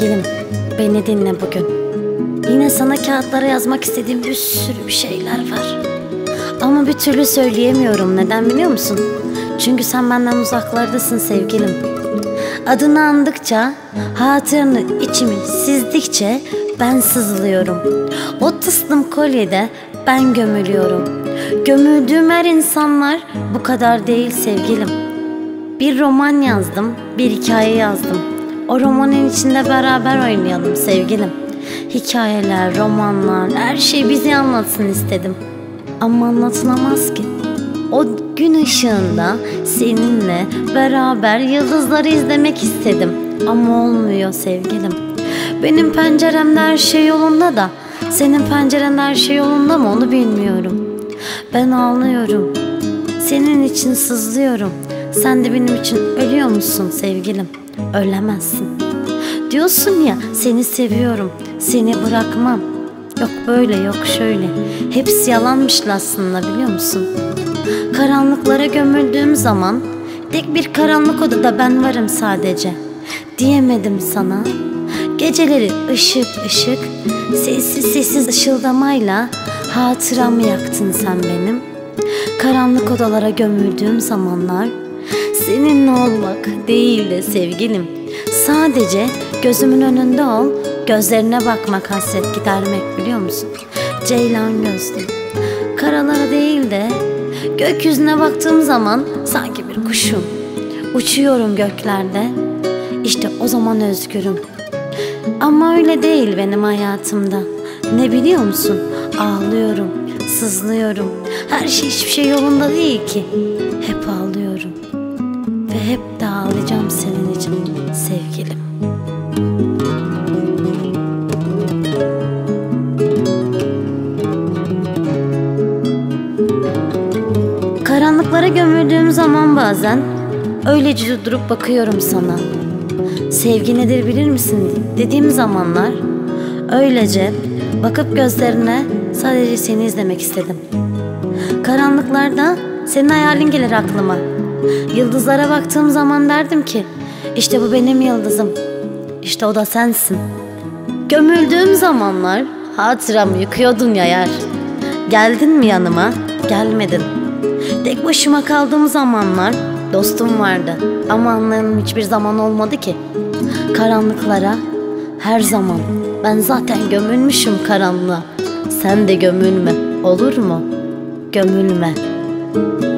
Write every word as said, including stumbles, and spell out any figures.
Sevgilim, beni dinle bugün. Yine sana kağıtlara yazmak istediğim bir sürü bir şeyler var. Ama bir türlü söyleyemiyorum. Neden biliyor musun? Çünkü sen benden uzaklardasın sevgilim. Adını andıkça, hatıranı içimi sizdikçe ben sızlıyorum. O tıslım kolyede ben gömülüyorum. Gömüldüğüm her insanlar bu kadar değil sevgilim. Bir roman yazdım, bir hikaye yazdım. O romanın içinde beraber oynayalım sevgilim. Hikayeler, romanlar, her şey bizi anlatsın istedim. Ama anlatılamaz ki. O gün ışığında seninle beraber yıldızları izlemek istedim. Ama olmuyor sevgilim. Benim penceremde her şey yolunda da senin pencerende her şey yolunda mı onu bilmiyorum. Ben ağlıyorum. Senin için sızlıyorum. Sen de benim için ölüyor musun sevgilim? Ölemezsin. Diyorsun ya seni seviyorum, seni bırakmam. Yok böyle yok şöyle. Hepsi yalanmış aslında biliyor musun? Karanlıklara gömüldüğüm zaman tek bir karanlık odada ben varım sadece. Diyemedim sana. Geceleri ışık ışık, sessiz sessiz ışıldamayla hatıramı yaktın sen benim. Karanlık odalara gömüldüğüm zamanlar seninle olmak değil de sevgilim. Sadece gözümün önünde ol, gözlerine bakmak hasret gidermek biliyor musun? Ceylan gözlüm, karalara değil de gökyüzüne baktığım zaman sanki bir kuşum. Uçuyorum göklerde, işte o zaman özgürüm. Ama öyle değil benim hayatımda. Ne biliyor musun? Ağlıyorum, sızlıyorum. Her şey hiçbir şey yolunda değil ki. Hep ağlıyorum. Ve hep de ağlayacağım senin için sevgilim. Karanlıklara gömüldüğüm zaman bazen öylece durup bakıyorum sana. Sevgi nedir bilir misin dediğim zamanlar öylece bakıp gözlerine sadece seni izlemek istedim. Karanlıklarda senin hayalin gelir aklıma. Yıldızlara baktığım zaman derdim ki işte bu benim yıldızım. İşte o da sensin. Gömüldüğüm zamanlar hatıramı yıkıyordun ya yer. Geldin mi yanıma? Gelmedin. Tek başıma kaldığım zamanlar dostum vardı. Ama anlayanım hiçbir zaman olmadı ki. Karanlıklara her zaman. Ben zaten gömülmüşüm karanlığa. Sen de gömülme, olur mu? Gömülme.